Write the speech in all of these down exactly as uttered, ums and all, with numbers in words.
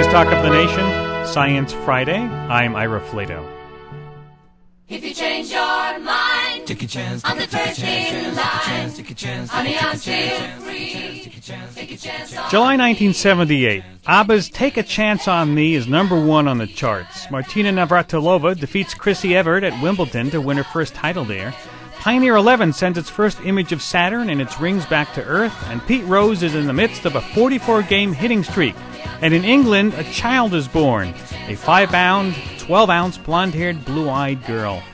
is Talk of the Nation, Science Friday. I'm Ira Flato. If you change your mind, take a chance on the first in line, take a chance, honey, I'm still free. Take a chance on July nineteen seventy-eight. ABBA's Take a Chance on Me is number one on the charts. Martina Navratilova defeats Chrissy Everett at Wimbledon to win her first title there. Pioneer eleven sends its first image of Saturn and its rings back to Earth, and Pete Rose is in the midst of a forty-four game hitting streak. And in England, a child is born, a five-pound, twelve-ounce, blonde-haired, blue-eyed girl.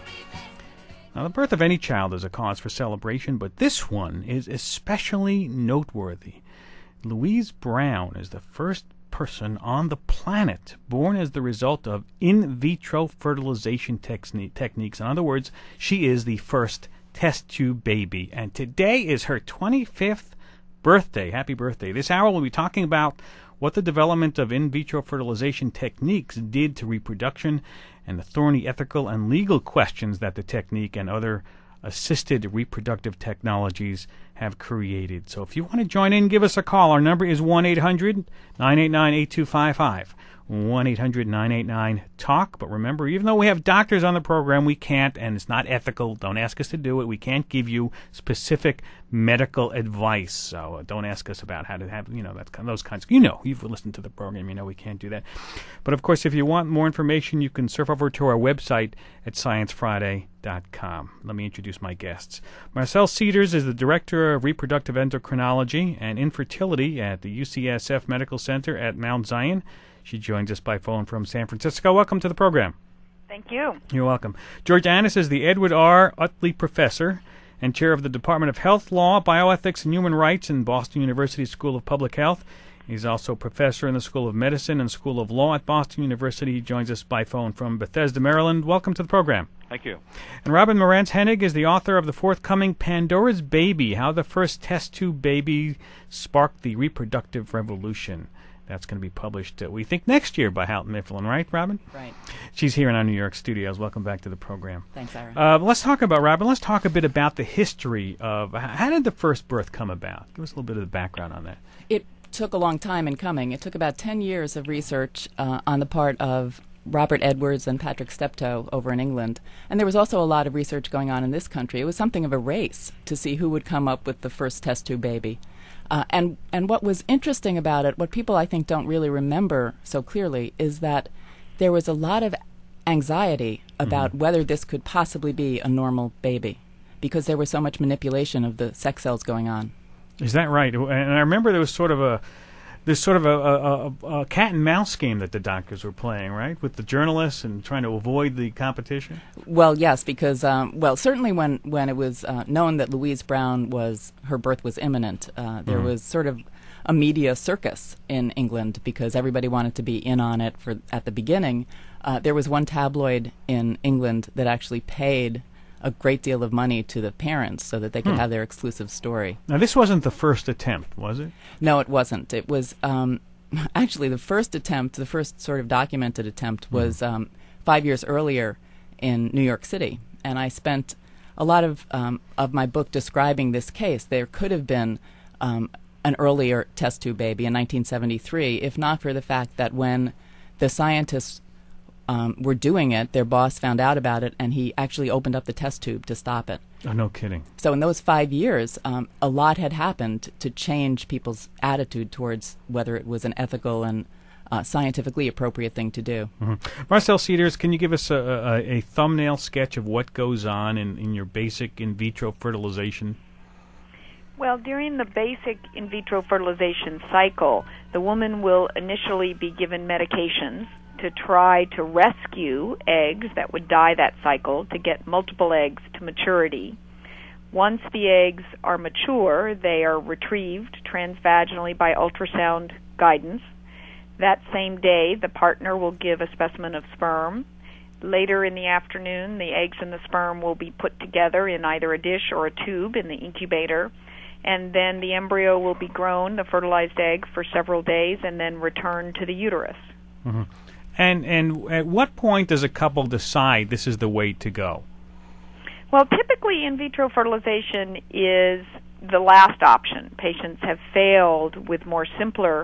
Now, the birth of any child is a cause for celebration, but this one is especially noteworthy. Louise Brown is the first person on the planet born as the result of in vitro fertilization techni- techniques. In other words, she is the first test tube baby. And today is her twenty-fifth birthday. Happy birthday. This hour we'll be talking about what the development of in vitro fertilization techniques did to reproduction and the thorny ethical and legal questions that the technique and other assisted reproductive technologies have created. So if you want to join in, give us a call. Our number is one eight hundred nine eight nine eight two five five. one eight hundred nine eight nine talk. But remember, even though we have doctors on the program, we can't, and it's not ethical. Don't ask us to do it. We can't give you specific medical advice. So uh, don't ask us about how to have, you know, that, those kinds of, you know, you've listened to the program, you know we can't do that. But of course, if you want more information, you can surf over to our website at science friday dot com. Let me introduce my guests. Marcelle Cedars is the Director of Reproductive Endocrinology and Infertility at the U C S F Medical Center at Mount Zion. She joins us by phone from San Francisco. Welcome to the program. Thank you. You're welcome. George Annis is the Edward R. Utley Professor and Chair of the Department of Health Law, Bioethics, and Human Rights in Boston University School of Public Health. He's also professor in the School of Medicine and School of Law at Boston University. He joins us by phone from Bethesda, Maryland. Welcome to the program. Thank you. And Robin Morantz-Hennig is the author of the forthcoming Pandora's Baby, How the First Test Tube Baby Sparked the Reproductive Revolution. That's going to be published, uh, we think, next year by Houghton Mifflin, right, Robin? Right. She's here in our New York studios. Welcome back to the program. Thanks, Ira. Uh, let's talk about, Robin, let's talk a bit about the history of, how did the first birth come about? Give us a little bit of the background on that. It took a long time in coming. It took about ten years of research uh, on the part of Robert Edwards and Patrick Steptoe over in England. And there was also a lot of research going on in this country. It was something of a race to see who would come up with the first test tube baby. Uh, and, and what was interesting about it, what people I think don't really remember so clearly, is that there was a lot of anxiety about mm-hmm. whether this could possibly be a normal baby, because there was so much manipulation of the sex cells going on. Is that right? And I remember there was sort of a there's sort of a, a, a, a cat and mouse game that the doctors were playing, right, with the journalists and trying to avoid the competition? Well, yes, because, um, well, certainly when, when it was uh, known that Louise Brown was, her birth was imminent, uh, there mm-hmm. was sort of a media circus in England because everybody wanted to be in on it for at the beginning. Uh, there was one tabloid in England that actually paid a great deal of money to the parents so that they could hmm. have their exclusive story. Now, this wasn't the first attempt, was it? No, it wasn't. It was um, actually the first attempt, the first sort of documented attempt was um, five years earlier in New York City. And I spent a lot of, um, of my book describing this case. There could have been um, an earlier test tube baby in nineteen seventy-three, if not for the fact that when the scientists Um, were doing it, their boss found out about it, and he actually opened up the test tube to stop it. Oh, no kidding. So in those five years, um, a lot had happened to change people's attitude towards whether it was an ethical and uh, scientifically appropriate thing to do. Mm-hmm. Marcelle Cedars, can you give us a, a, a thumbnail sketch of what goes on in, in your basic in vitro fertilization? Well, during the basic in vitro fertilization cycle, the woman will initially be given medications to try to rescue eggs that would die that cycle to get multiple eggs to maturity. Once the eggs are mature, they are retrieved transvaginally by ultrasound guidance. That same day, the partner will give a specimen of sperm. Later in the afternoon, the eggs and the sperm will be put together in either a dish or a tube in the incubator, and then the embryo will be grown, the fertilized egg, for several days and then returned to the uterus. Mm-hmm. And and at what point does a couple decide this is the way to go? Well, typically in vitro fertilization is the last option. Patients have failed with more simpler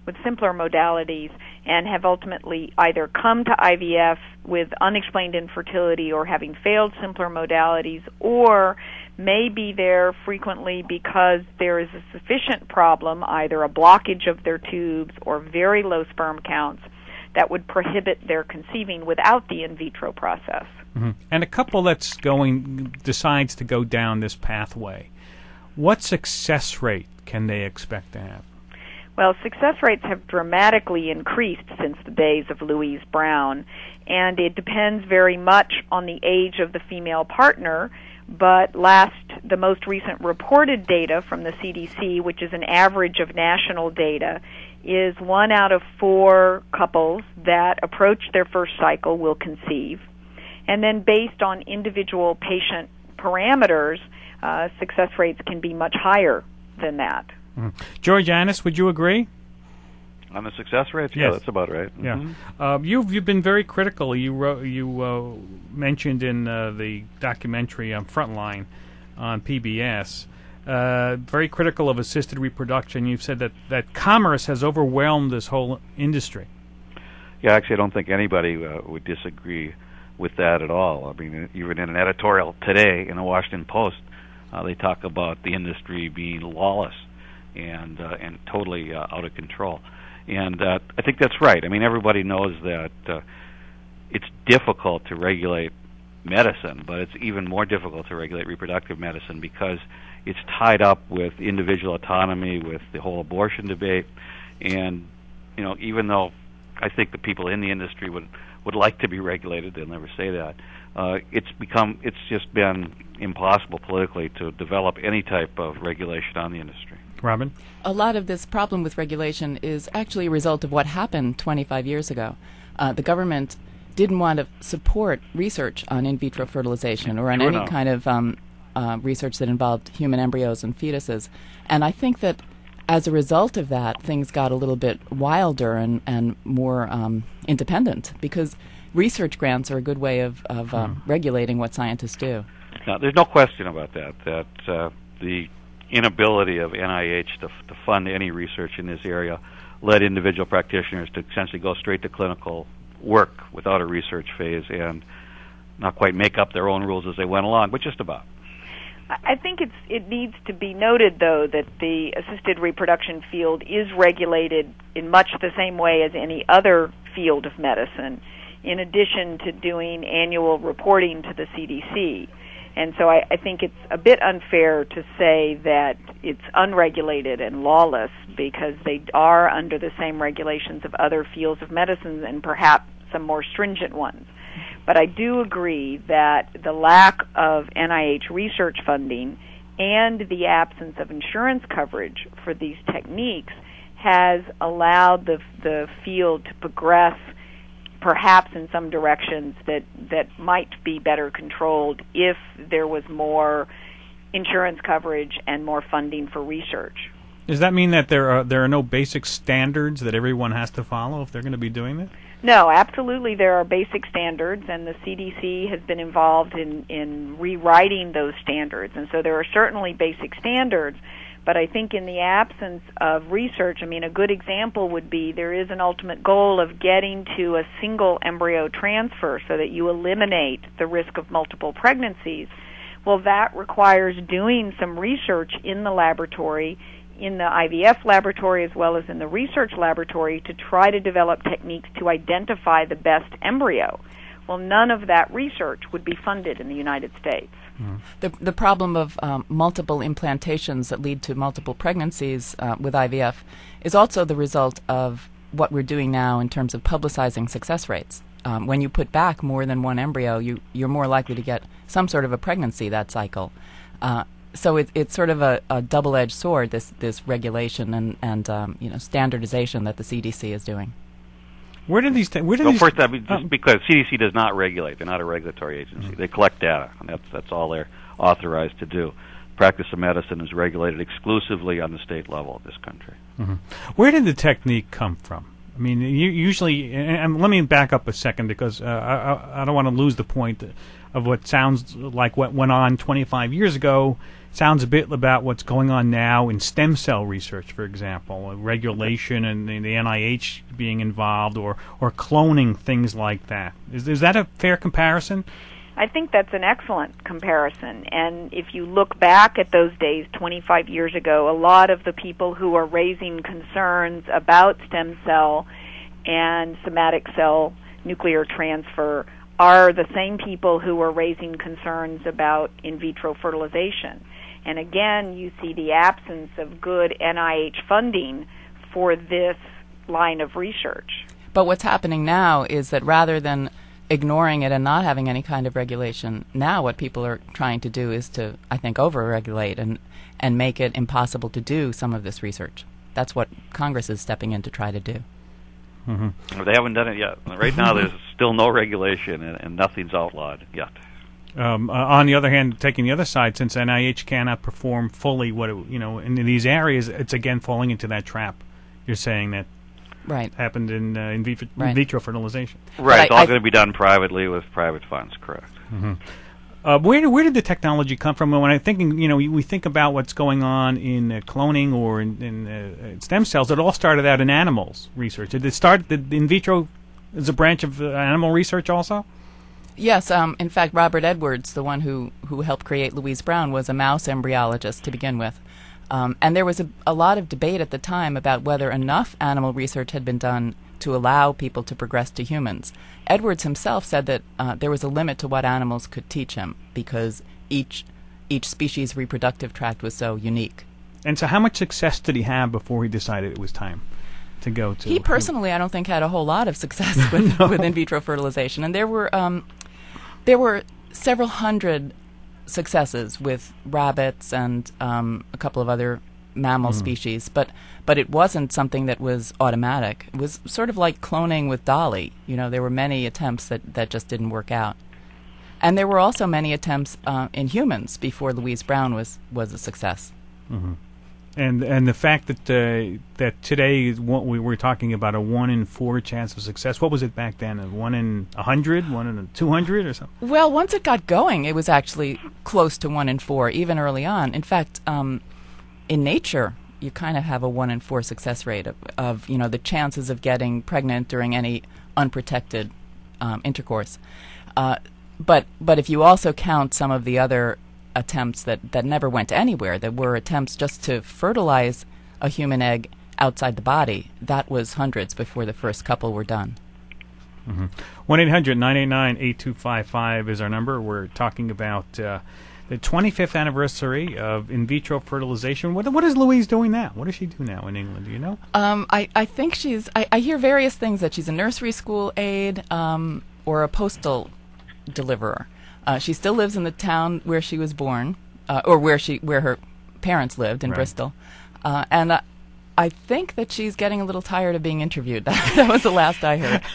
with simpler modalities and have ultimately either come to I V F with unexplained infertility or having failed simpler modalities, or may be there frequently because there is a sufficient problem, either a blockage of their tubes or very low sperm counts, that would prohibit their conceiving without the in vitro process. Mm-hmm. And a couple that's going decides to go down this pathway, what success rate can they expect to have? Well, success rates have dramatically increased since the days of Louise Brown, and it depends very much on the age of the female partner. But last, the most recent reported data from the C D C, which is an average of national data, is one out of four couples that approach their first cycle will conceive. And then based on individual patient parameters, uh, success rates can be much higher than that. Mm. George Annis, would you agree? On the success rates, yeah, Yes. that's about right. Yeah, Mm-hmm. uh, you've you've been very critical. You wrote, you uh, mentioned in uh, the documentary on Frontline on P B S, uh, very critical of assisted reproduction. You've said that, that commerce has overwhelmed this whole industry. Yeah, actually, I don't think anybody uh, would disagree with that at all. I mean, even in an editorial today in the Washington Post, uh, they talk about the industry being lawless and uh, and totally uh, out of control. And uh, I think that's right. I mean, everybody knows that uh, it's difficult to regulate medicine, but it's even more difficult to regulate reproductive medicine because it's tied up with individual autonomy, with the whole abortion debate. And, you know, even though I think the people in the industry would, would like to be regulated, they'll never say that, uh, it's become, it's just been impossible politically to develop any type of regulation on the industry. Robin? A lot of this problem with regulation is actually a result of what happened twenty-five years ago. Uh, the government didn't want to support research on in vitro fertilization or on Sure any enough. kind of um, uh, research that involved human embryos and fetuses. And I think that as a result of that, things got a little bit wilder and, and more um, independent, because research grants are a good way of, of um, regulating what scientists do. Now, there's no question about that, that uh, the inability of N I H to, to fund any research in this area led individual practitioners to essentially go straight to clinical work without a research phase and not quite make up their own rules as they went along, but just about. I think it's it needs to be noted, though, that the assisted reproduction field is regulated in much the same way as any other field of medicine, in addition to doing annual reporting to the C D C. And so I, I think it's a bit unfair to say that it's unregulated and lawless, because they are under the same regulations of other fields of medicine and perhaps some more stringent ones. But I do agree that the lack of N I H research funding and the absence of insurance coverage for these techniques has allowed the the field to progress perhaps in some directions that, that might be better controlled if there was more insurance coverage and more funding for research. Does that mean that there are there are no basic standards that everyone has to follow if they're going to be doing this? No, absolutely there are basic standards, and the C D C has been involved in, in rewriting those standards. And so there are certainly basic standards, but I think in the absence of research, I mean, a good example would be there is an ultimate goal of getting to a single embryo transfer so that you eliminate the risk of multiple pregnancies. Well, that requires doing some research in the laboratory, in the I V F laboratory as well as in the research laboratory, to try to develop techniques to identify the best embryo. Well, none of that research would be funded in the United States. Mm. The the problem of um, multiple implantations that lead to multiple pregnancies uh, with I V F is also the result of what we're doing now in terms of publicizing success rates. Um, when you put back more than one embryo, you, you're more likely to get some sort of a pregnancy that cycle. Uh, so it, it's sort of a, a double-edged sword, this this regulation and, and um, you know, standardization that the C D C is doing. Where did these? T- where did So these? first, I mean, uh, just because C D C does not regulate, they're not a regulatory agency. Mm-hmm. They collect data, and that's that's all they're authorized to do. Practice of medicine is regulated exclusively on the state level of this country. Mm-hmm. Where did the technique come from? I mean, you, usually, and, and let me back up a second because uh, I, I don't want to lose the point of what sounds like what went on twenty-five years ago. Sounds a bit about what's going on now in stem cell research, for example, uh, regulation and the, the N I H being involved, or, or cloning, things like that. Is, is that a fair comparison? I think that's an excellent comparison. And if you look back at those days, twenty-five years ago, a lot of the people who are raising concerns about stem cell and somatic cell nuclear transfer are the same people who are raising concerns about in vitro fertilization. And again, you see the absence of good N I H funding for this line of research. But what's happening now is that rather than ignoring it and not having any kind of regulation, now what people are trying to do is to, I think, over-regulate and, and make it impossible to do some of this research. That's what Congress is stepping in to try to do. Mm-hmm. They haven't done it yet. Right now there's still no regulation, and, and nothing's outlawed yet. Um, uh, on the other hand, taking the other side, since N I H cannot perform fully what it, you know in these areas, it's again falling into that trap. You're saying that right happened in, uh, in, vitro, right. in vitro fertilization. Right, I, it's all I, going to be done privately with private funds. Correct. Mm-hmm. Uh, where did where did the technology come from? When I'm thinking, you know, we, we think about what's going on in uh, cloning or in, in uh, stem cells. It all started out in animals research. Did it start? Did in vitro is a branch of uh, animal research also? Yes, um, in fact, Robert Edwards, the one who, who helped create Louise Brown, was a mouse embryologist to begin with. Um, and there was a, a lot of debate at the time about whether enough animal research had been done to allow people to progress to humans. Edwards himself said that uh, there was a limit to what animals could teach him because each each species' reproductive tract was so unique. And so how much success did he have before he decided it was time to go to... He personally, I don't think, had a whole lot of success with, no. with in vitro fertilization. And there were... Um, There were several hundred successes with rabbits and um, a couple of other mammal mm. species, but but it wasn't something that was automatic. It was sort of like cloning with Dolly. You know, there were many attempts that, that just didn't work out. And there were also many attempts uh, in humans before Louise Brown was, was a success. Mm-hmm. And and the fact that uh, that today what we were talking about a one in four chance of success. What was it back then? A one in a hundred, one in a two hundred, or something? Well, once it got going, it was actually close to one in four, even early on. In fact, um, in nature, you kind of have a one in four success rate of, of you know the chances of getting pregnant during any unprotected um, intercourse. Uh, but but if you also count some of the other attempts that, that never went anywhere, that were attempts just to fertilize a human egg outside the body, that was hundreds before the first couple were done. Mm-hmm. one eight hundred nine eight nine eight two five five is our number. We're talking about uh, the twenty-fifth anniversary of in vitro fertilization. What, what is Louise doing now? What does she do now in England? Do you know? Um, I, I think she's... I, I hear various things, that she's a nursery school aide um, or a postal deliverer. Uh, she still lives in the town where she was born, uh, or where she where her parents lived in right. Bristol, uh, and uh, I think that she's getting a little tired of being interviewed. That was the last I heard.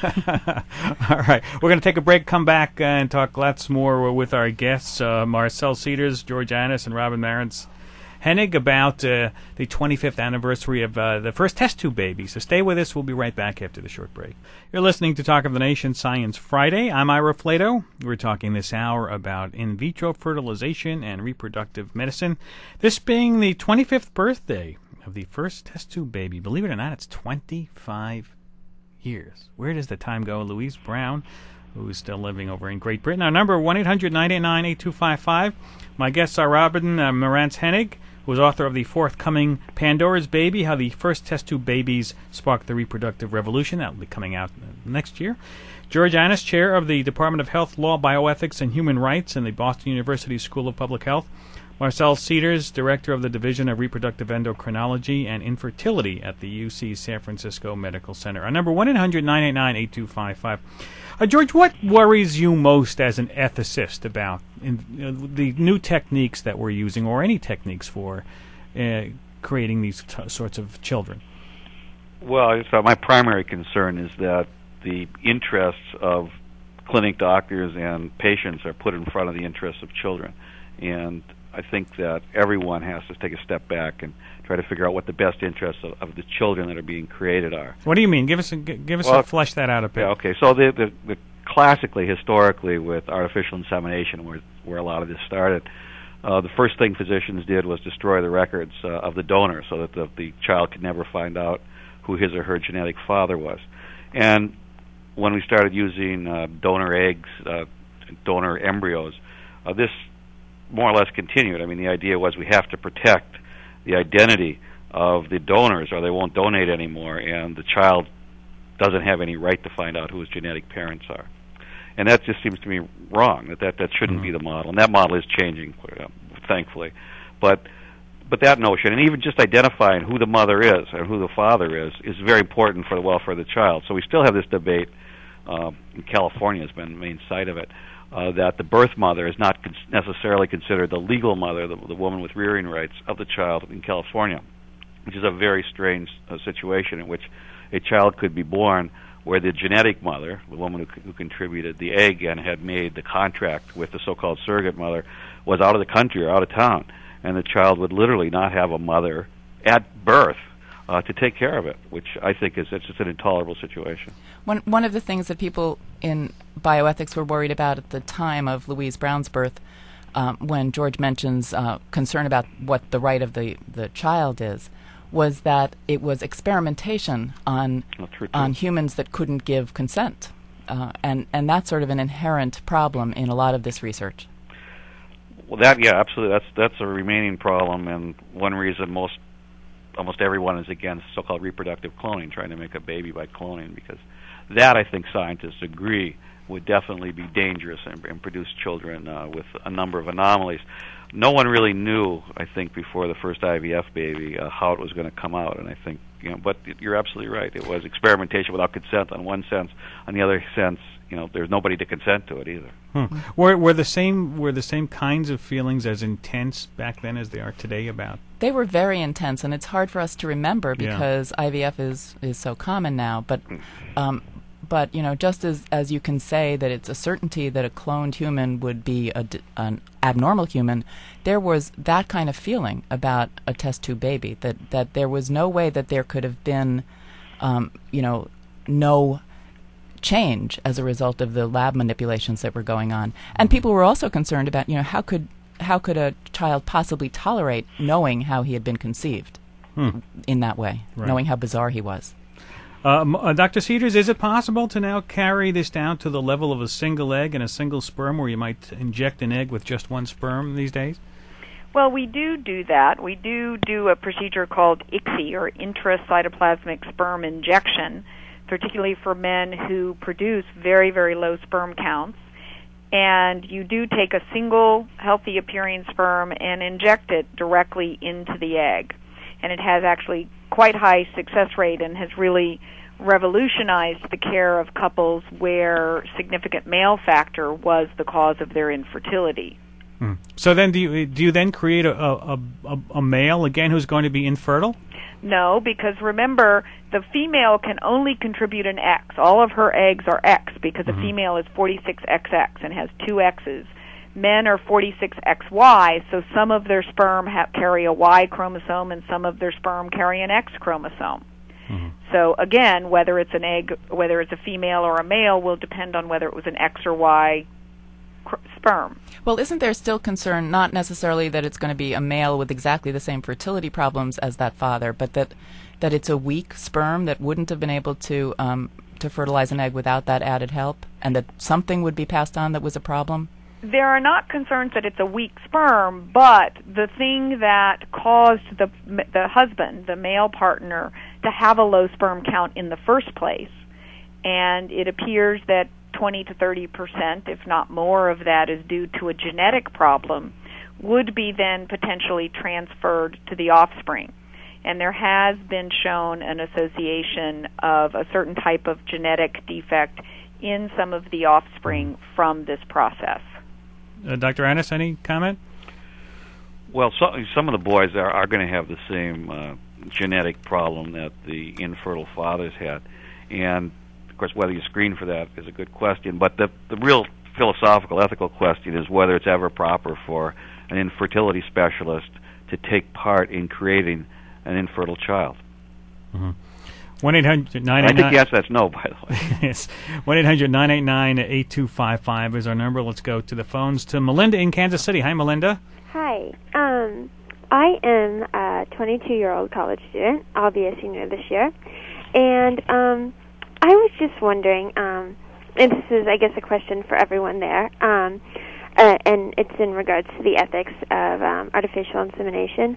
All right, we're going to take a break, come back, uh, and talk lots more with our guests, uh, Marcel Cedars, George Annis, and Robin Marantz Hennig, about uh, the twenty-fifth anniversary of uh, the first test tube baby. So stay with us. We'll be right back after the short break. You're listening to Talk of the Nation Science Friday. I'm Ira Flato. We're talking this hour about in vitro fertilization and reproductive medicine. This being the twenty-fifth birthday of the first test tube baby. Believe it or not, it's twenty-five years. Where does the time go? Louise Brown, who is still living over in Great Britain. Our number, one eight hundred nine eight nine eight two five five. My guests are Robin uh, Marantz Hennig, who is author of the forthcoming Pandora's Baby, How the First Test Tube Babies Sparked the Reproductive Revolution. That will be coming out next year. George Annis, chair of the Department of Health, Law, Bioethics, and Human Rights in the Boston University School of Public Health. Marcel Cedars, director of the Division of Reproductive Endocrinology and Infertility at the U C San Francisco Medical Center. Our number, one eight hundred nine eight nine eight two five five. Uh, George, what worries you most as an ethicist about in, uh, the new techniques that we're using, or any techniques for uh, creating these t- sorts of children? Well, so my primary concern is that the interests of clinic doctors and patients are put in front of the interests of children. And I think that everyone has to take a step back and try to figure out what the best interests of, of the children that are being created are. What do you mean? Give us a, give us well, a flesh that out a bit. Yeah, okay. So the, the, the classically, historically, with artificial insemination, where where a lot of this started, uh, the first thing physicians did was destroy the records uh, of the donor, so that the, the child could never find out who his or her genetic father was. And when we started using uh, donor eggs, uh, donor embryos, uh, this more or less continued. I mean, the idea was we have to protect the identity of the donors, or they won't donate anymore, and the child doesn't have any right to find out who his genetic parents are. And that just seems to me wrong. That that, that shouldn't mm-hmm. be the model, and that model is changing, uh, thankfully. But but that notion, and even just identifying who the mother is and who the father is, is very important for the welfare of the child. So we still have this debate. Uh, in California has been the main site of it. Uh, that the birth mother is not con- necessarily considered the legal mother, the, the woman with rearing rights of the child in California, which is a very strange uh, situation in which a child could be born where the genetic mother, the woman who, c- who contributed the egg and had made the contract with the so-called surrogate mother, was out of the country or out of town, and the child would literally not have a mother at birth uh, to take care of it, which I think is it's just an intolerable situation. One one of the things that people in bioethics were worried about at the time of Louise Brown's birth, um, when George mentions uh, concern about what the right of the, the child is, was that it was experimentation on on humans that couldn't give consent, uh, and and that's sort of an inherent problem in a lot of this research. Well, that yeah, absolutely. That's that's a remaining problem, and one reason most almost everyone is against so-called reproductive cloning, trying to make a baby by cloning, because that, I think scientists agree, would definitely be dangerous and, and produce children uh, with a number of anomalies. No one really knew, I think, before the first I V F baby uh, how it was going to come out, and I think, you know, but you're absolutely right. It was experimentation without consent on one sense. On the other sense, you know, there's nobody to consent to it either. Hmm. Were were the same were the same kinds of feelings as intense back then as they are today about? They were very intense, and it's hard for us to remember because yeah. I V F is is so common now. But um, but you know, just as as you can say that it's a certainty that a cloned human would be a d- an abnormal human, there was that kind of feeling about a test tube baby. That that there was no way that there could have been, um, you know, no change as a result of the lab manipulations that were going on. And people were also concerned about, you know, how could how could a child possibly tolerate knowing how he had been conceived hmm. in that way, right. knowing how bizarre he was. Um, uh, Doctor Cedars, is it possible to now carry this down to the level of a single egg and a single sperm, where you might inject an egg with just one sperm these days? Well, we do do that. We do do a procedure called I C S I, or intracytoplasmic sperm injection, particularly for men who produce very, very low sperm counts. And you do take a single healthy appearing sperm and inject it directly into the egg. And it has actually quite high success rate and has really revolutionized the care of couples where significant male factor was the cause of their infertility. Hmm. So then do you do you then create a, a, a, a male again who's going to be infertile? No, because remember, the female can only contribute an X. All of her eggs are X because mm-hmm. a female is forty-six X X and has two X's. Men are forty-six X Y, so some of their sperm ha- carry a Y chromosome and some of their sperm carry an X chromosome. Mm-hmm. So again, whether it's an egg, whether it's a female or a male, will depend on whether it was an X or Y cr- sperm. Well, isn't there still concern, not necessarily that it's going to be a male with exactly the same fertility problems as that father, but that that it's a weak sperm that wouldn't have been able to um, to fertilize an egg without that added help, and that something would be passed on that was a problem? There are not concerns that it's a weak sperm, but the thing that caused the the husband, the male partner, to have a low sperm count in the first place, and it appears that twenty to thirty percent, if not more, of that is due to a genetic problem, would be then potentially transferred to the offspring. And there has been shown an association of a certain type of genetic defect in some of the offspring from this process. Uh, Doctor Annis, any comment? Well, so, some of the boys are, are going to have the same uh, genetic problem that the infertile fathers had. And, of course, whether you screen for that is a good question. But the, the real philosophical, ethical question is whether it's ever proper for an infertility specialist to take part in creating an infertile child. Mm-hmm. one eight hundred nine eight nine I think the answer that's no, by the way. Yes. one eight hundred nine eight nine eight two five five is our number. Let's go to the phones to Melinda in Kansas City. Hi, Melinda. Hi. Um, I am a twenty-two-year-old college student. I'll be a senior this year. And um, I was just wondering, um, and this is, I guess, a question for everyone there, um, uh, and it's in regards to the ethics of um, artificial insemination.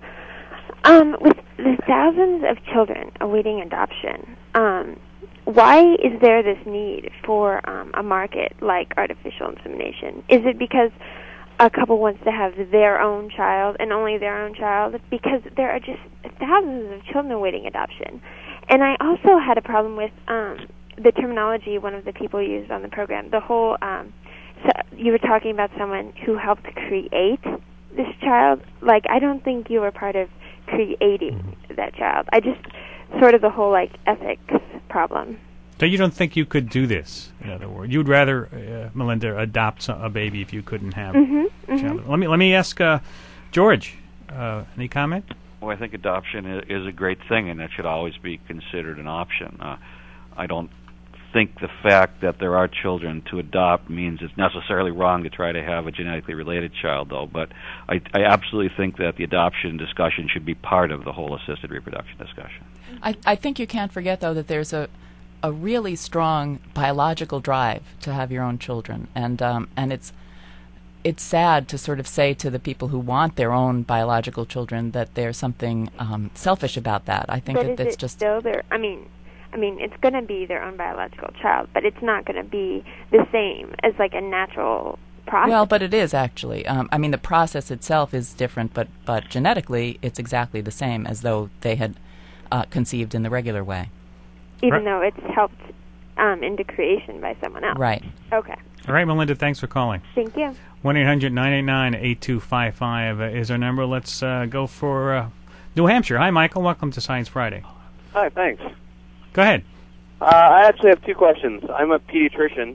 Um, with the thousands of children awaiting adoption, um, why is there this need for um, a market like artificial insemination? Is it because a couple wants to have their own child and only their own child? Because there are just thousands of children awaiting adoption. And I also had a problem with um, the terminology one of the people used on the program. The whole, um, so you were talking about someone who helped create this child. Like, I don't think you were part of creating that child. I just, sort of the whole, like, ethics problem. So you don't think you could do this, in other words? You'd rather, uh, Melinda, adopt a baby if you couldn't have mm-hmm, a child. Mm-hmm. Let me let me ask uh, George, uh, any comment? Well, I think adoption is, is a great thing, and that should always be considered an option. Uh, I don't think the fact that there are children to adopt means it's necessarily wrong to try to have a genetically related child, though. But I, I absolutely think that the adoption discussion should be part of the whole assisted reproduction discussion. I, I think you can't forget, though, that there's a a really strong biological drive to have your own children, and um, and it's it's sad to sort of say to the people who want their own biological children that there's something um, selfish about that. I think but that is that's it just still their, I mean, I mean, it's going to be their own biological child, but it's not going to be the same as like a natural process. Well, but it is actually. Um, I mean, the process itself is different, but but genetically, it's exactly the same as though they had uh, conceived in the regular way. Even Right. though it's helped um, into creation by someone else. Right. Okay. All right, Melinda, thanks for calling. Thank you. one eight hundred nine eight nine eight two five five uh, is our number. Let's uh, go for uh, New Hampshire. Hi, Michael. Welcome to Science Friday. Hi, thanks. Go ahead. Uh, I actually have two questions. I'm a pediatrician,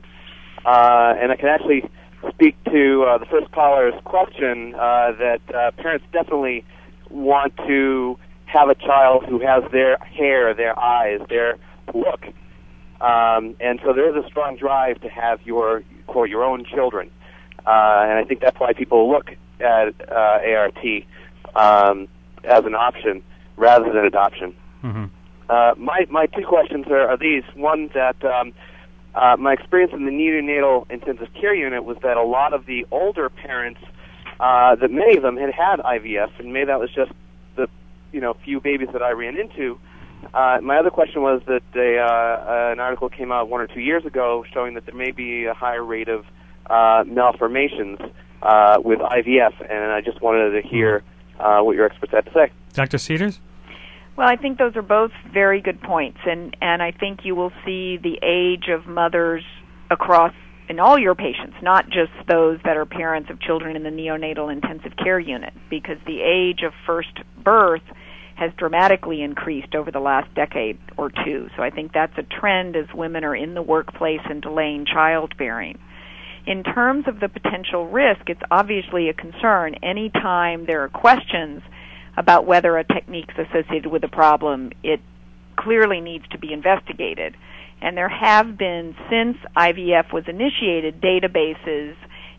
uh, and I can actually speak to uh, the first caller's question uh, that uh, parents definitely want to have a child who has their hair, their eyes, their look. Um, and so there is a strong drive to have your, quote, your own children. Uh, and I think that's why people look at uh, A R T um, as an option rather than adoption. Mm-hmm. Uh, my, my two questions are, are these. One, that um, uh, my experience in the neonatal intensive care unit was that a lot of the older parents, uh, that many of them had had I V F, and maybe that was just the you know few babies that I ran into. Uh, my other question was that they, uh, an article came out one or two years ago showing that there may be a higher rate of uh, malformations uh, with I V F, and I just wanted to hear uh, what your experts had to say. Doctor Cedars? Well, I think those are both very good points, and, and I think you will see the age of mothers across in all your patients, not just those that are parents of children in the neonatal intensive care unit, because the age of first birth has dramatically increased over the last decade or two. So I think that's a trend as women are in the workplace and delaying childbearing. In terms of the potential risk, it's obviously a concern. Anytime there are questions about whether a technique is associated with a problem, it clearly needs to be investigated. And there have been, since I V F was initiated, databases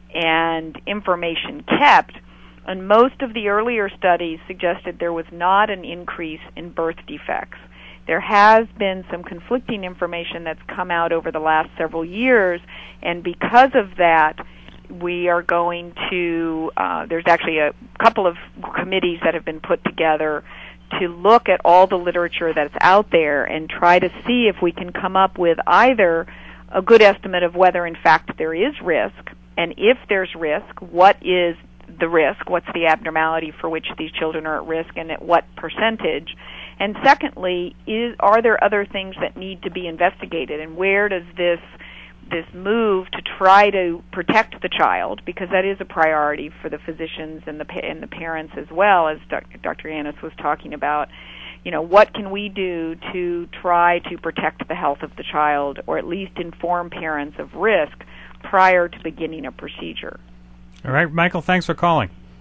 and information kept. And most of the earlier studies suggested there was not an increase in birth defects. There has been some conflicting information that's come out over the last several years, and because of that, we are going to, uh, there's actually a couple of committees that have been put together to look at all the literature that's out there and try to see if we can come up with either a good estimate of whether in fact there is risk, and if there's risk, what is the risk, what's the abnormality for which these children are at risk, and at what percentage. And secondly, is are there other things that need to be investigated, and where does this this move to try to protect the child, because that is a priority for the physicians and the pa- and the parents as well, as Doctor Yanis was talking about. You know, what can we do to try to protect the health of the child, or at least inform parents of risk prior to beginning a procedure? All right, Michael, thanks for calling.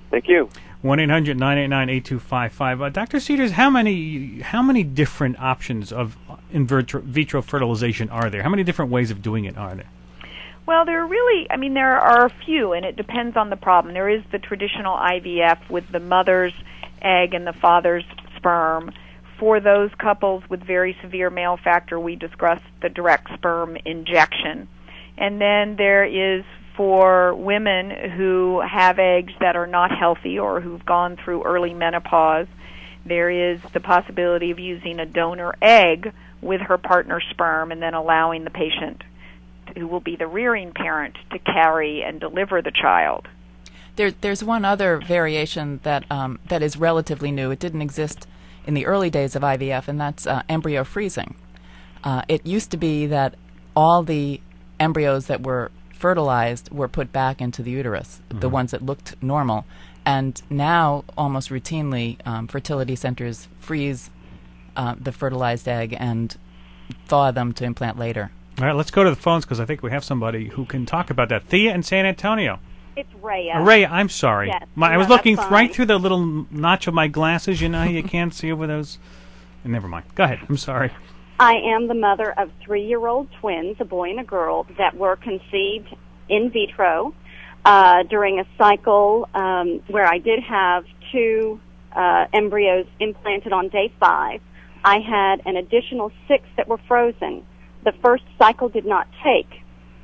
Thank you. one eight hundred nine eight nine eight two five five. Uh, Doctor Cedars, how many how many different options of in vitro, vitro fertilization are there? How many different ways of doing it are there? Well, there are really, I mean, there are a few, and it depends on the problem. There is the traditional I V F with the mother's egg and the father's sperm. For those couples with very severe male factor, we discussed the direct sperm injection. And then there is for women who have eggs that are not healthy or who've gone through early menopause, there is the possibility of using a donor egg with her partner's sperm and then allowing the patient, who will be the rearing parent, to carry and deliver the child. There, there's one other variation that um, that is relatively new. It didn't exist in the early days of I V F, and that's uh, embryo freezing. Uh, it used to be that all the embryos that were fertilized were put back into the uterus, mm-hmm. the ones that looked normal. And now, almost routinely, um, fertility centers freeze uh, the fertilized egg and thaw them to implant later. All right, let's go to the phones because I think we have somebody who can talk about that. Thea in San Antonio. It's Rhea. Uh, Rhea, I'm sorry. Yes. My, I No, was that's looking fine. right through the little notch of my glasses. You know how you can't see over those? Never mind. Go ahead. I'm sorry. I am the mother of three-year-old twins, a boy and a girl, that were conceived in vitro uh, during a cycle um, where I did have two uh, embryos implanted on day five. I had an additional six that were frozen. The first cycle did not take.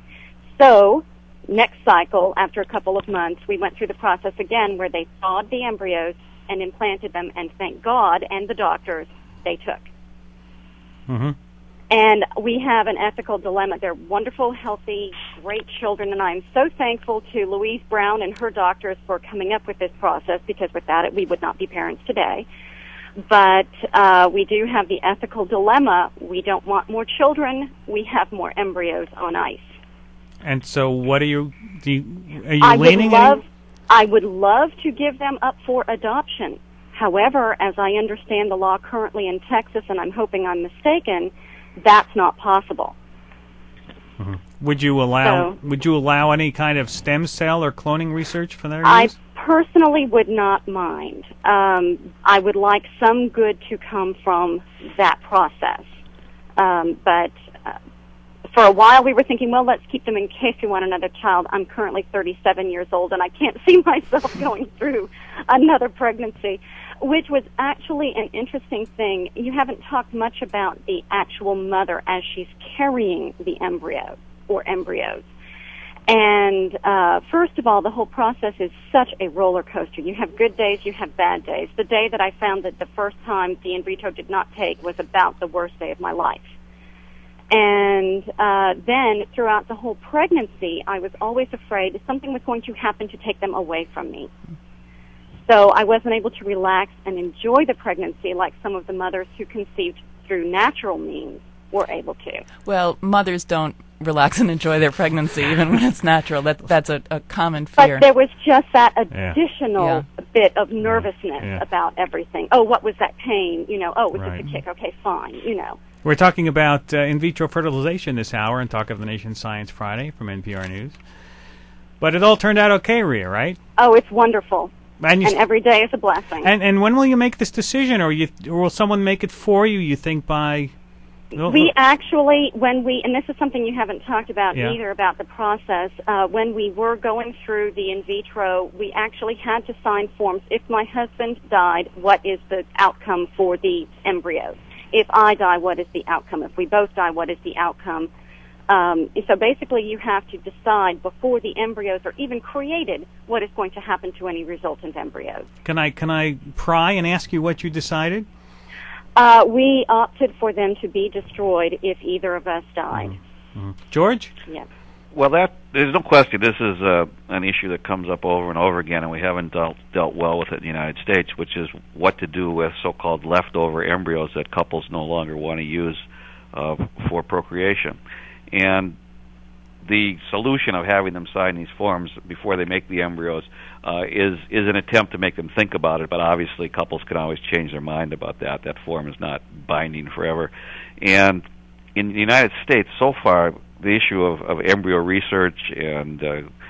So, next cycle, after a couple of months, we went through the process again where they thawed the embryos and implanted them, and thank God and the doctors, they took. Mm-hmm. And we have an ethical dilemma. They're wonderful, healthy, great children, and I'm so thankful to Louise Brown and her doctors for coming up with this process, because without it, we would not be parents today. But uh, we do have the ethical dilemma. We don't want more children. We have more embryos on ice. And so what are you, do you are you I leaning would love, any- I would love to give them up for adoption. However, as I understand the law currently in Texas, and I'm hoping I'm mistaken, that's not possible. Mm-hmm. Would you allow So- would you allow any kind of stem cell or cloning research for their I use? personally would not mind. Um, I would like some good to come from that process. Um, but uh, for a while we were thinking, well, let's keep them in case we want another child. I'm currently thirty-seven years old, and I can't see myself going through another pregnancy, which was actually an interesting thing. You haven't talked much about the actual mother as she's carrying the embryo or embryos. And uh, first of all, the whole process is such a roller coaster. You have good days, you have bad days. The day that I found that the first time the in vitro did not take was about the worst day of my life. And uh, then throughout the whole pregnancy, I was always afraid something was going to happen to take them away from me. So I wasn't able to relax and enjoy the pregnancy like some of the mothers who conceived through natural means were able to. Well, mothers don't relax and enjoy their pregnancy even when it's natural. That that's a, a common fear. But there was just that Yeah. additional Yeah. bit of nervousness Yeah. about everything. Oh, what was that pain? You know, oh, it was Right. just a kick. Okay, fine, you know. We're talking about uh, in vitro fertilization this hour and Talk of the Nation Science Friday from N P R News. But it all turned out okay, Rhea, right? Oh, it's wonderful. And, you And every day is a blessing. and and when will you make this decision, or you or will someone make it for you? You think by We actually, when we, and this is something you haven't talked about Yeah. either about the process, uh, when we were going through the in vitro, we actually had to sign forms. If my husband died, what is the outcome for the embryos? If I die, what is the outcome? If we both die, what is the outcome? Um, so basically you have to decide before the embryos are even created what is going to happen to any resultant embryos. Can I can I pry and ask you what you decided? Uh, we opted for them to be destroyed if either of us died. Mm-hmm. George? Yes. Well, that there's no question. This is uh, an issue that comes up over and over again, and we haven't dealt, dealt well with it in the United States, which is what to do with so-called leftover embryos that couples no longer want to use uh, for procreation. And the solution of having them sign these forms before they make the embryos uh, is is an attempt to make them think about it, but obviously couples can always change their mind about that. That form is not binding forever. And in the United States, so far, the issue of, of embryo research and uh,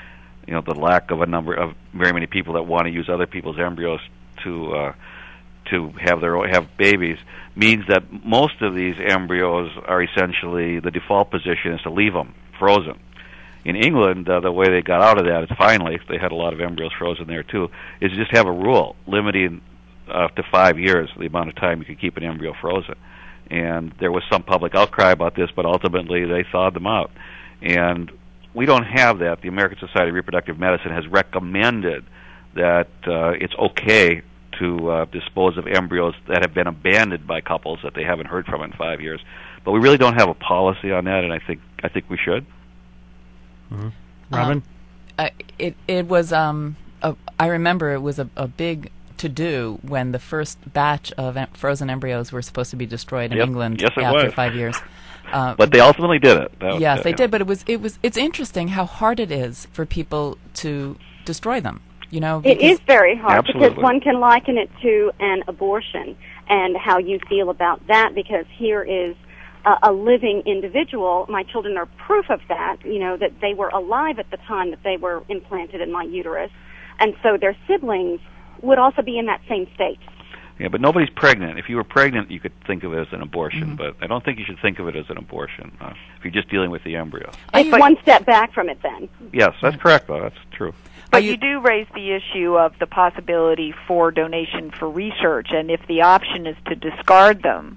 you know, the lack of a number of very many people that want to use other people's embryos to uh, to have their have babies means that most of these embryos are essentially, the default position is to leave them frozen. In England, uh, the way they got out of that is finally, they had a lot of embryos frozen there too, is just have a rule limiting uh, to five years the amount of time you could keep an embryo frozen. And there was some public outcry about this, but ultimately they thawed them out. And we don't have that. The American Society of Reproductive Medicine has recommended that uh, it's okay to uh, dispose of embryos that have been abandoned by couples that they haven't heard from in five years. But we really don't have a policy on that, and I think I think we should. Mm-hmm. Robin? Uh, it it was. Um, a, I remember it was a, a big to-do when the first batch of em- frozen embryos were supposed to be destroyed in Yep. England Yes, it after was. five years. Uh, But they ultimately did it. That was yes, it, they yeah. did. But it was it was it's interesting how hard it is for people to destroy them. You know, It because- is very hard Absolutely. because one can liken it to an abortion and how you feel about that, because here is a, a living individual. My children are proof of that, you know, that they were alive at the time that they were implanted in my uterus. And so their siblings would also be in that same state. Yeah, but nobody's pregnant. If you were pregnant, you could think of it as an abortion, Mm-hmm. but I don't think you should think of it as an abortion uh, if you're just dealing with the embryo. It's But- one step back from it then. Yes, that's correct, though. That's true. But you- you do raise the issue of the possibility for donation for research, and if the option is to discard them,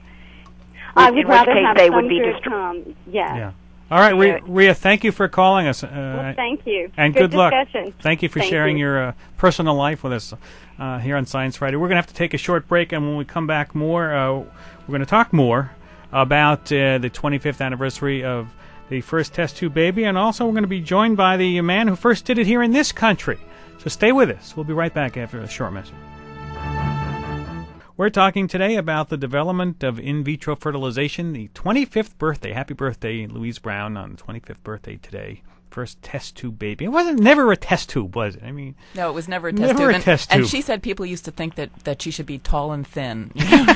I in would which rather case have they some would be good destroyed. come. Yes. Yeah. All right, Rhea, Yeah. Rhea, thank you for calling us. Uh, Well, thank you. And good, good, luck. discussion. Thank you for Thank sharing you. your uh, personal life with us uh, here on Science Friday. We're going to have to take a short break, and when we come back more, uh, we're going to talk more about uh, the twenty-fifth anniversary of the first test tube baby, and also we're going to be joined by the man who first did it here in this country. So stay with us. We'll be right back after a short message. We're talking today about the development of in vitro fertilization, the twenty-fifth birthday. Happy birthday, Louise Brown, on the twenty-fifth birthday today. First test tube baby. It wasn't never a test tube, was it? I mean, No, it was never a test Never tube. a and, test and tube. she said people used to think that, that she should be tall and thin. You know?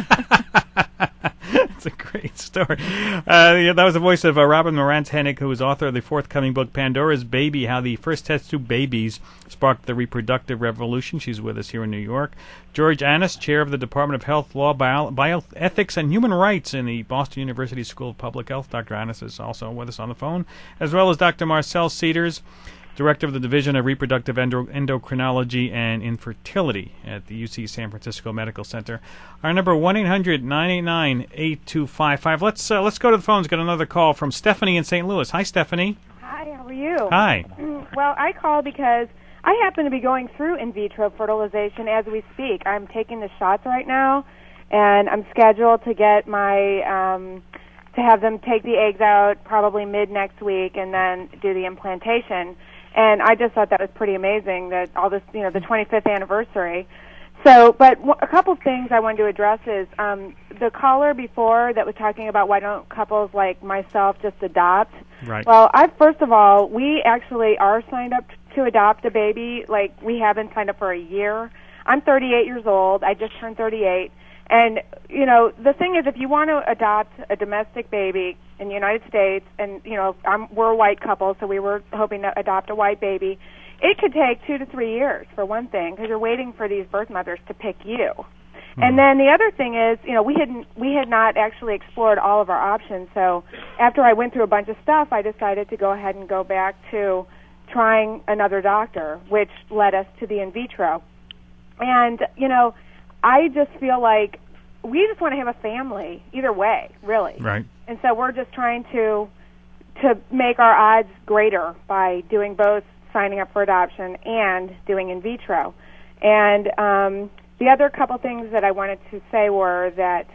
it's a great story. Uh, yeah, that was the voice of uh, Robin Morantz-Hennig, who is author of the forthcoming book Pandora's Baby: How the First Test Tube Babies Sparked the Reproductive Revolution. She's with us here in New York. George Annis, chair of the Department of Health, Law, Bio- Bioethics, and Human Rights in the Boston University School of Public Health. Doctor Annis is also with us on the phone, as well as Doctor Marcel Cedars, Director of the Division of Reproductive Endo- Endocrinology and Infertility at the U C San Francisco Medical Center. Our number one eight hundred nine eight nine eight two five five. Let's uh, let's go to the phones. Get another call from Stephanie in Saint Louis. Hi, Stephanie. Hi, how are you? Hi. Well, I call because I happen to be going through in vitro fertilization as we speak. I'm taking the shots right now, and I'm scheduled to get my um, to have them take the eggs out probably mid next week, and then do the implantation. And I just thought that was pretty amazing that all this, you know, the twenty-fifth anniversary. So, but w- a couple things I wanted to address is um, the caller before that was talking about why don't couples like myself just adopt. Right. Well, I first of all, we actually are signed up to adopt a baby. Like, we haven't signed up for a year. I'm thirty-eight years old. I just turned thirty-eight. And, you know, the thing is, if you want to adopt a domestic baby in the United States, and, you know, I'm, we're a white couple, so we were hoping to adopt a white baby, it could take two to three years, for one thing, because you're waiting for these birth mothers to pick you. Mm-hmm. And then the other thing is, you know, we hadn't we had not actually explored all of our options. So after I went through a bunch of stuff, I decided to go ahead and go back to trying another doctor, which led us to the in vitro. And, you know, I just feel like we just want to have a family either way, really. Right. And so we're just trying to to make our odds greater by doing both signing up for adoption and doing in vitro. And um, the other couple things that I wanted to say were that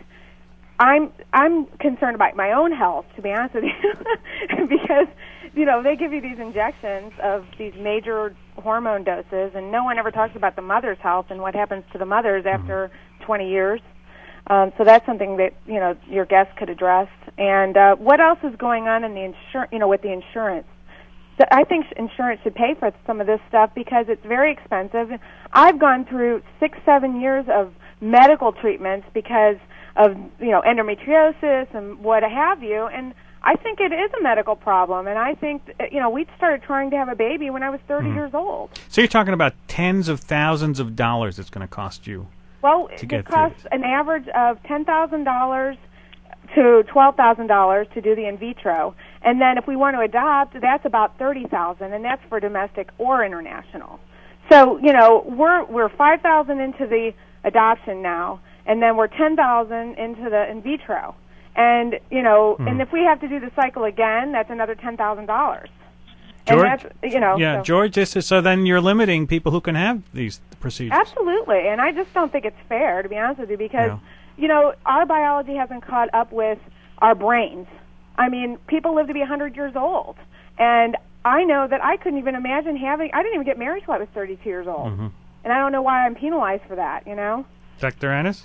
I'm I'm concerned about my own health, to be honest with you, because, you know, they give you these injections of these major hormone doses, and no one ever talks about the mother's health and what happens to the mothers after twenty years. Um, so that's something that, you know, your guest could address. And uh, what else is going on in the insur- you know, with the insurance? So I think insurance should pay for some of this stuff because it's very expensive. I've gone through six, seven years of medical treatments because of, you know, endometriosis and what have you, and I think it is a medical problem, and I think, you know, we started trying to have a baby when I was thirty Mhm. years old. So you're talking about tens of thousands of dollars it's going to cost you. Well, to it get costs an average of ten thousand dollars to twelve thousand dollars to do the in vitro, and then if we want to adopt, that's about thirty thousand dollars, and that's for domestic or international. So, you know, we're we're five thousand dollars into the adoption now, and then we're ten thousand dollars into the in vitro. And, you know, Mhm. and if we have to do the cycle again, that's another ten thousand dollars. George? And that's, you know, yeah, so. George, this is, so then you're limiting people who can have these procedures. Absolutely, and I just don't think it's fair, to be honest with you, because, Yeah. you know, our biology hasn't caught up with our brains. I mean, people live to be one hundred years old, and I know that I couldn't even imagine having, I didn't even get married till I was thirty-two years old, Mm-hmm. and I don't know why I'm penalized for that, you know? Doctor Annis?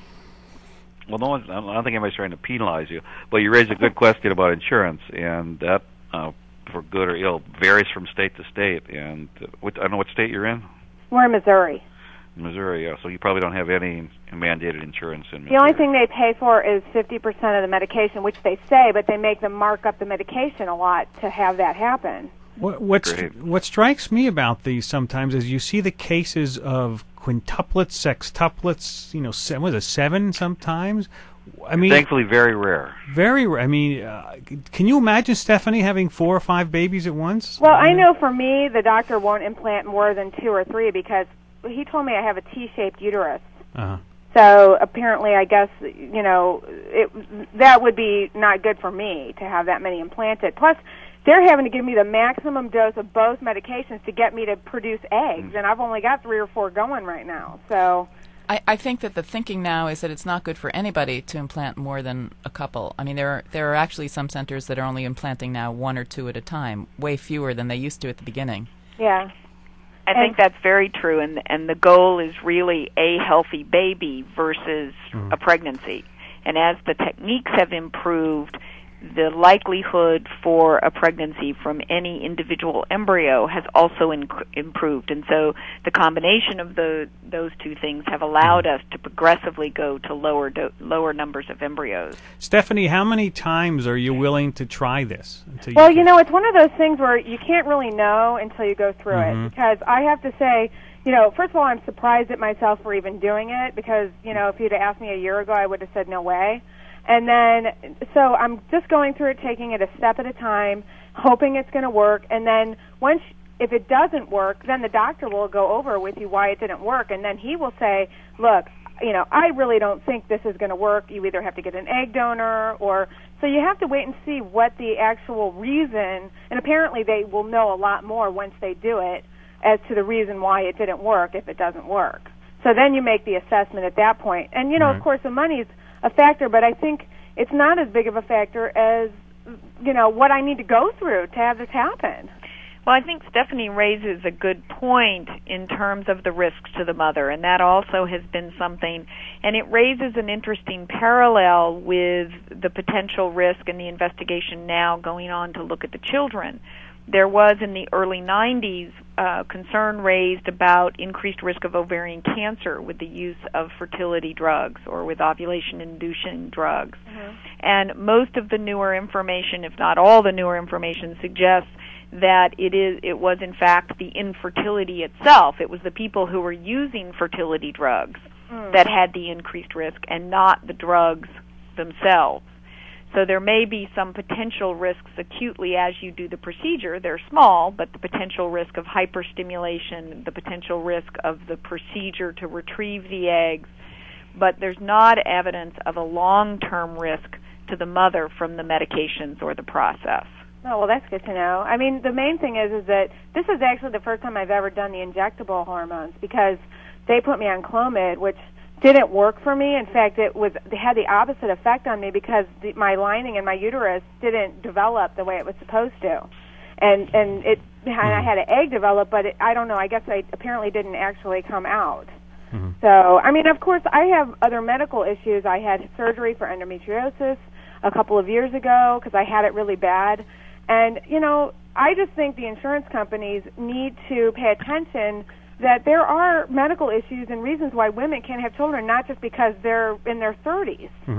Well, no one's, I don't think anybody's trying to penalize you, but you raised a good question about insurance, and that, uh, for good or ill, varies from state to state. And uh, what, I don't know what state you're in. We're in Missouri. Missouri, yeah. So you probably don't have any mandated insurance in Missouri. The only thing they pay for is fifty percent of the medication, which they say, but they make them mark up the medication a lot to have that happen. What what, st- what strikes me about these sometimes is you see the cases of quintuplets, sextuplets, you know, se- what is it, seven sometimes? I mean, thankfully, very rare. Very rare. I mean, uh, can you imagine Stephanie having four or five babies at once? Well, I know for me, the doctor won't implant more than two or three because he told me I have a T-shaped uterus. Uh-huh. So apparently, I guess, you know, it, that would be not good for me to have that many implanted. Plus, they're having to give me the maximum dose of both medications to get me to produce eggs, Mm. and I've only got three or four going right now. So I, I think that the thinking now is that it's not good for anybody to implant more than a couple. I mean, there are, there are actually some centers that are only implanting now one or two at a time, way fewer than they used to at the beginning. yeah. I think that's very true, and and the goal is really a healthy baby versus Mhm. a pregnancy. And as the techniques have improved, the likelihood for a pregnancy from any individual embryo has also inc- improved. And so the combination of the those two things have allowed us to progressively go to lower do- lower numbers of embryos. Stephanie, how many times are you willing to try this? Until Well, you, you know, it's one of those things where you can't really know until you go through Mhm. it. Because I have to say, you know, first of all, I'm surprised at myself for even doing it. Because, you know, if you'd asked me a year ago, I would have said no way. And then, so I'm just going through it, taking it a step at a time, hoping it's going to work. And then once, if it doesn't work, then the doctor will go over with you why it didn't work. And then he will say, look, you know, I really don't think this is going to work. You either have to get an egg donor or, so you have to wait and see what the actual reason, and apparently they will know a lot more once they do it as to the reason why it didn't work if it doesn't work. So then you make the assessment at that point. And, you know, Right. of course, the money's a factor, but I think it's not as big of a factor as, you know, what I need to go through to have this happen. Well, I think Stephanie raises a good point in terms of the risks to the mother, and that also has been something, and it raises an interesting parallel with the potential risk and the investigation now going on to look at the children. There was in the early nineties uh, concern raised about increased risk of ovarian cancer with the use of fertility drugs or with ovulation-inducing drugs. Mm-hmm. And most of the newer information, if not all the newer information, suggests that it is it was in fact the infertility itself. It was the people who were using fertility drugs Mm. that had the increased risk and not the drugs themselves. So there may be some potential risks acutely as you do the procedure. They're small, but the potential risk of hyperstimulation, the potential risk of the procedure to retrieve the eggs, but there's not evidence of a long-term risk to the mother from the medications or the process. Oh, well, that's good to know. I mean, the main thing is is that this is actually the first time I've ever done the injectable hormones because they put me on Clomid, which didn't work for me. In fact, it was it had the opposite effect on me because the, my lining in my uterus didn't develop the way it was supposed to, and and it and I had an egg develop, but it, I don't know. I guess I apparently didn't actually come out. Mm-hmm. So, I mean, of course, I have other medical issues. I had surgery for endometriosis a couple of years ago because I had it really bad. And, you know, I just think the insurance companies need to pay attention that there are medical issues and reasons why women can't have children, not just because they're in their thirties. Mm-hmm.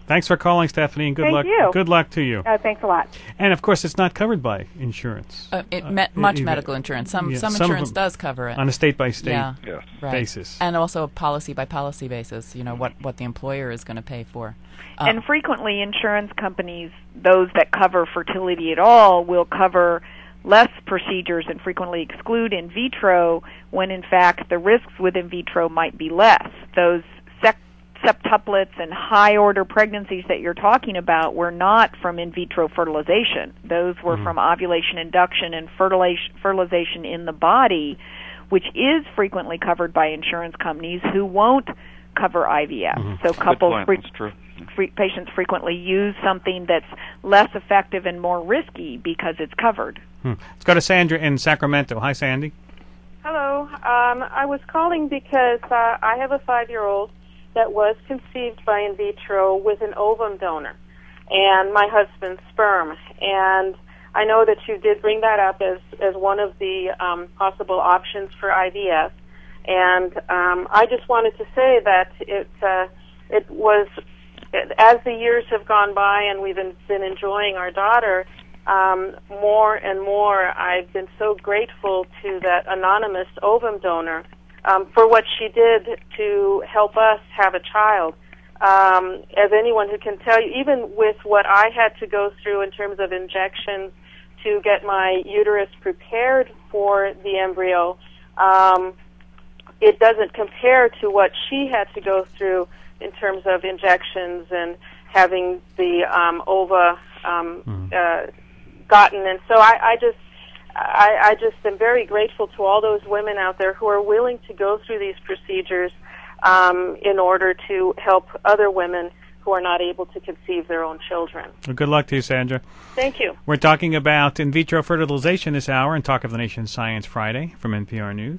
Thanks for calling, Stephanie, and good Thank luck. you. Good luck to you. Uh, thanks a lot. And of course, it's not covered by insurance. Uh, it me- much uh, medical insurance. Some yeah, some some of insurance them does cover it on a state by state yeah, Yes. right. basis, and also policy by policy basis. You know what what the employer is going to pay for. Uh, And frequently, insurance companies, those that cover fertility at all, will cover less procedures and frequently exclude in vitro when, in fact, the risks with in vitro might be less. Those sec- septuplets and high-order pregnancies that you're talking about were not from in vitro fertilization. Those were Mhm. from ovulation induction and fertilization, fertilization in the body, which is frequently covered by insurance companies who won't cover I V F. Mhm. So couples, Good point. fre- That's true. Free, patients frequently use something that's less effective and more risky because it's covered. Hmm. Let's go to Sandra in Sacramento. Hi, Sandy. Hello. Um, I was calling because uh, I have a five-year-old that was conceived by in vitro with an ovum donor and my husband's sperm. And I know that you did bring that up as, as one of the um, possible options for I V F. And um, I just wanted to say that it, uh, it was... as the years have gone by and we've been, been enjoying our daughter, um, more and more I've been so grateful to that anonymous ovum donor um, for what she did to help us have a child. Um, as anyone who can tell you, even with what I had to go through in terms of injections to get my uterus prepared for the embryo, um, it doesn't compare to what she had to go through in terms of injections and having the um, ova um, mm. uh, gotten. And so I, I just I, I just am very grateful to all those women out there who are willing to go through these procedures um, in order to help other women who are not able to conceive their own children. Well, good luck to you, Sandra. Thank you. We're talking about in vitro fertilization this hour and Talk of the Nation Science Friday from N P R News.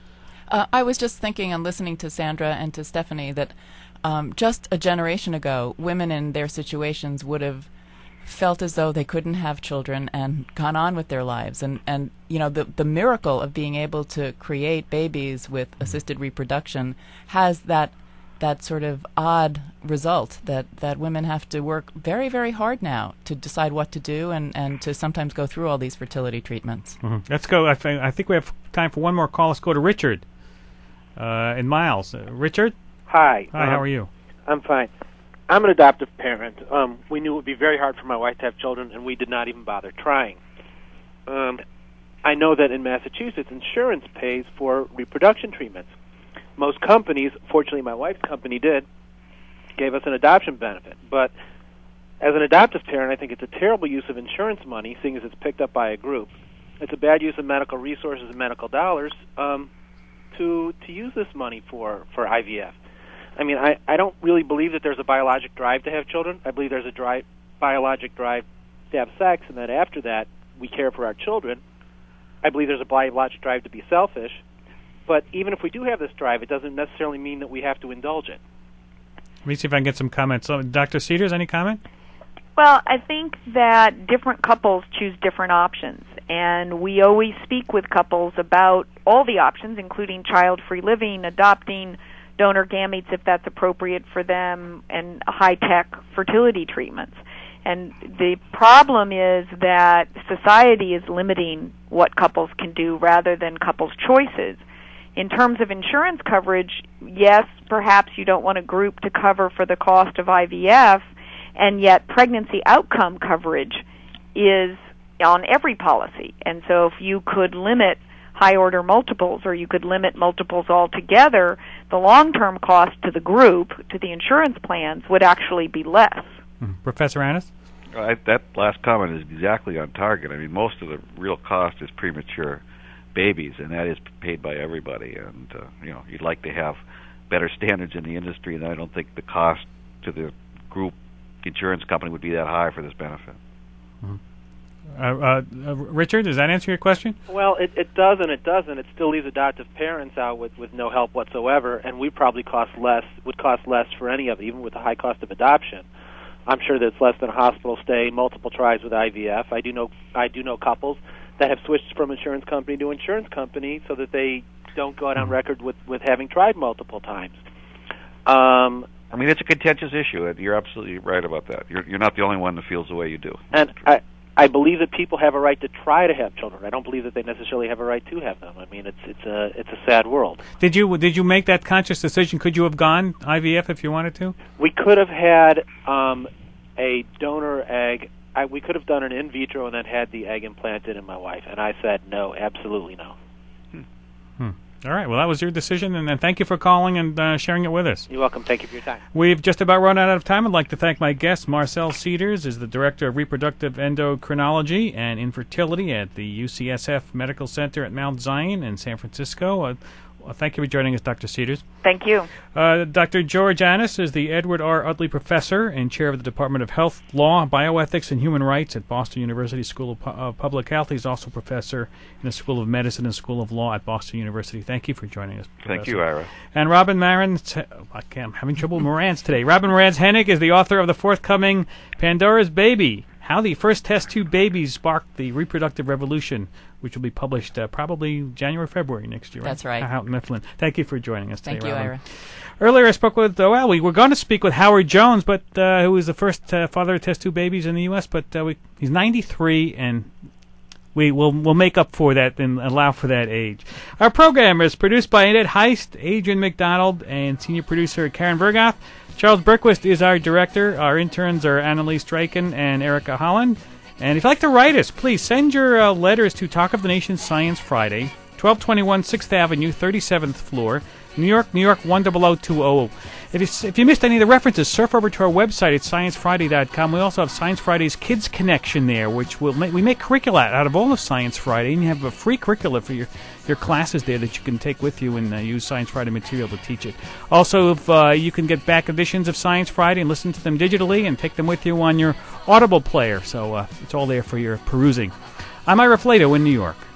Uh, I was just thinking and listening to Sandra and to Stephanie that Um, just a generation ago, women in their situations would have felt as though they couldn't have children and gone on with their lives. And, and you know, the, the miracle of being able to create babies with assisted reproduction has that that sort of odd result that, that women have to work very, very hard now to decide what to do and, and to sometimes go through all these fertility treatments. Mm-hmm. Let's go. I, th- I think we have time for one more call. Let's go to Richard uh, in Miles. Uh, Richard? Hi. Hi, um, how are you? I'm fine. I'm an adoptive parent. Um, we knew it would be very hard for my wife to have children, and we did not even bother trying. Um, I know that in Massachusetts, insurance pays for reproduction treatments. Most companies, fortunately my wife's company did, gave us an adoption benefit. But as an adoptive parent, I think it's a terrible use of insurance money, seeing as it's picked up by a group. It's a bad use of medical resources and medical dollars um, to to use this money for, for I V F. I mean, I, I don't really believe that there's a biologic drive to have children. I believe there's a drive, biologic drive to have sex, and that after that, we care for our children. I believe there's a biologic drive to be selfish. But even if we do have this drive, it doesn't necessarily mean that we have to indulge it. Let me see if I can get some comments. So, Doctor Cedars, any comment? Well, I think that different couples choose different options, and we always speak with couples about all the options, including child-free living, adopting, donor gametes if that's appropriate for them, and high-tech fertility treatments. And the problem is that society is limiting what couples can do rather than couples' choices. In terms of insurance coverage, yes, perhaps you don't want a group to cover for the cost of I V F, and yet pregnancy outcome coverage is on every policy. And so if you could limit high-order multiples, or you could limit multiples altogether, the long-term cost to the group, to the insurance plans, would actually be less. Mm. Professor Annis? I, that last comment is exactly on target. I mean, most of the real cost is premature babies, and that is paid by everybody. And, uh, you know, you'd like to have better standards in the industry, and I don't think the cost to the group insurance company would be that high for this benefit. Mm-hmm. Uh, uh, uh, Richard, does that answer your question? Well, it, it does and it doesn't. It still leaves adoptive parents out with, with no help whatsoever, and we probably cost less, would cost less for any of it, even with the high cost of adoption. I'm sure that it's less than a hospital stay, multiple tries with I V F. I do know I do know couples that have switched from insurance company to insurance company so that they don't go out on record with, with having tried multiple times. Um, I mean, it's a contentious issue. You're absolutely right about that. You're you're not the only one that feels the way you do. And I I believe that people have a right to try to have children. I don't believe that they necessarily have a right to have them. I mean, it's it's a it's a sad world. Did you did you make that conscious decision? Could you have gone I V F if you wanted to? We could have had um, a donor egg. I, we could have done an in vitro and then had the egg implanted in my wife. And I said no, absolutely no. Hmm. Hmm. All right. Well, that was your decision, and, and thank you for calling and uh, sharing it with us. You're welcome. Thank you for your time. We've just about run out of time. I'd like to thank my guest, Marcel Cedars, is the Director of Reproductive Endocrinology and Infertility at the U C S F Medical Center at Mount Zion in San Francisco. Uh, well, thank you for joining us, Doctor Cedars. Thank you. Uh, Doctor George Annis is the Edward R. Utley Professor and Chair of the Department of Health, Law, Bioethics, and Human Rights at Boston University School of Pu- uh, Public Health. He's also Professor in the School of Medicine and School of Law at Boston University. Thank you for joining us, Professor. Thank you, Ira. And Robin Marin, I can't, I'm having trouble with Morantz today. Robin Morantz Hennig is the author of the forthcoming Pandora's Baby, How the First Test Tube Babies Sparked the Reproductive Revolution, which will be published uh, probably January, February next year. That's right. Out in Mifflin. Thank you for joining us today, Thank you, Robin. Ira. Earlier I spoke with, uh, well, we were going to speak with Howard Jones, but uh, who was the first uh, father to test tube babies in the U S, but uh, we, he's ninety-three, and we will we'll make up for that and allow for that age. Our program is produced by Annette Heist, Adrian McDonald, and senior producer Karen Bergoth. Charles Berquist is our director. Our interns are Annalise Draken and Erica Holland. And if you'd like to write us, please send your uh, letters to Talk of the Nation Science Friday, twelve twenty-one sixth Avenue, thirty-seventh floor, New York, New York one zero zero two zero. If you, if you missed any of the references, surf over to our website at science friday dot com. We also have Science Friday's Kids Connection there, which will make, we make curricula out of all of Science Friday, and you have a free curricula for your, your classes there that you can take with you and uh, use Science Friday material to teach it. Also, if uh, you can get back editions of Science Friday and listen to them digitally and take them with you on your Audible player, so uh, it's all there for your perusing. I'm Ira Flato in New York.